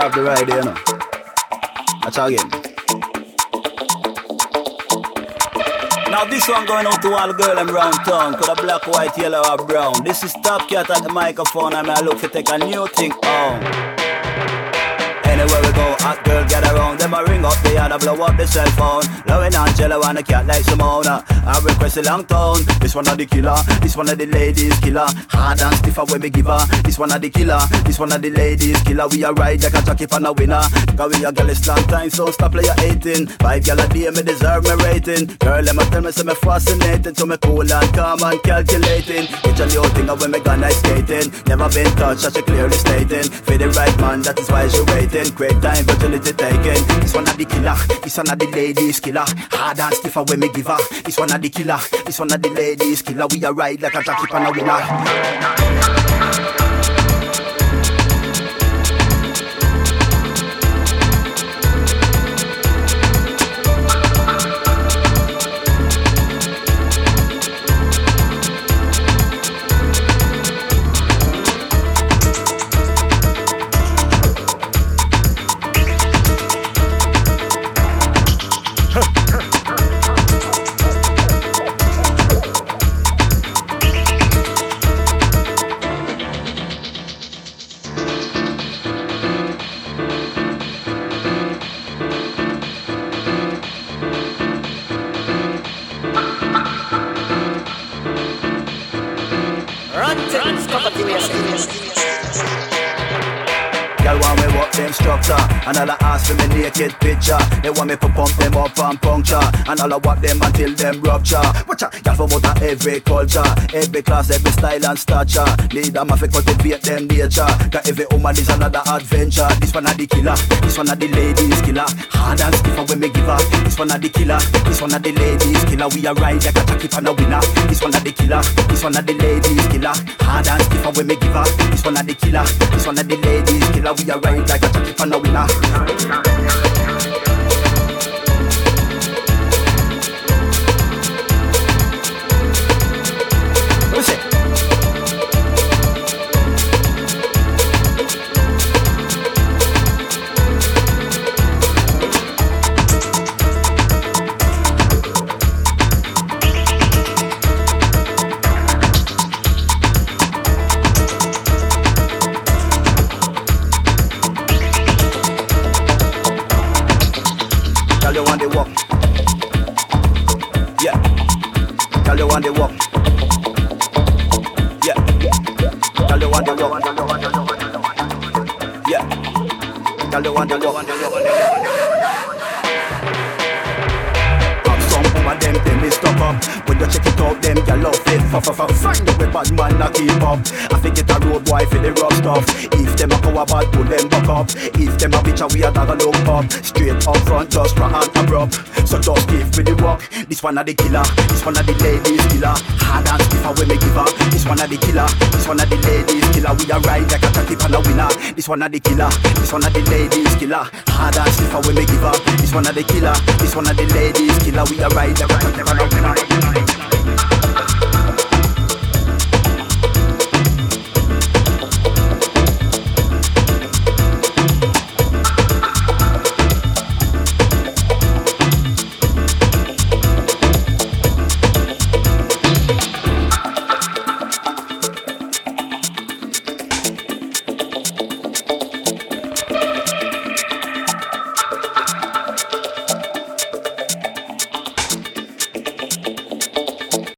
have the right, you know. That's again. Now this one going out to all the girl them round town. Could a black, white, yellow or brown. This is Top Cat at the microphone and I look to take a new thing on. Anywhere we go, hot girl get around. Them a ring up the other, blow up the cell phone. Loving Angela and a cat like Simona. I request a long tone. This one of the killer, this one of the ladies killer. Hard and stiffer when we give her. This one of the killer, this one of the ladies killer. We a ride like a jockey for a winner. Cause we a girl is long time, so stop play your 18. 5 girl a day, me deserve me rating. Girl, them a tell me say me fascinating. So me cool and calm and calculating. It's a new thing of when me gone ice skating. Never been touched, as she clearly stating. For the right man, that is why she waiting. Great time, virginity taken. This one of the killer, this one of the ladies killer. Hard and stiffer when me give her. This one of the killer, this one of the ladies killer. We a ride like a jockey for a winner. Girl want me walk them structure, and all I ask for me naked picture. They want me to pump them up and puncture, and all I walk them until them rupture. Watch out, girl from out of every culture, every class, every style and stature. Need them to cultivate them nature, cause every woman is another adventure. This one of the killer, this one of the ladies killer. Hard and stiffer when me give her. This one of the killer, this one of the ladies killer. We a ride like a jockey for a winner. This one of the killer, this one of the ladies killer. Hard and stiffer when me give her. This one of the killer, this one of the ladies killer. We a ride like a jockey for a winner. You want the walk, yeah. Girl, you want the walk, yeah. Girl, you want the walk, yeah. Girl, you want the walk. Some woman them is stuck up. When you check it out, them girl love it. Find the way bad man not keep up. I think it a road boy for the rough stuff. If them a power bad, pull them back up. If them a bitch a we a dog a look up. Straight up front, just raw and abrupt. So just give me the walk. This one of the killer, this one of the ladies killer. Hard and stiffer when me give her. This one of the killer, this one of the ladies killer. We a ride like a jockey for a winner. This one of the killer, this one of the ladies killer. Hard and stiffer when me give her. This one of the killer, this one of the ladies killer. We a ride like a jockey for a winner.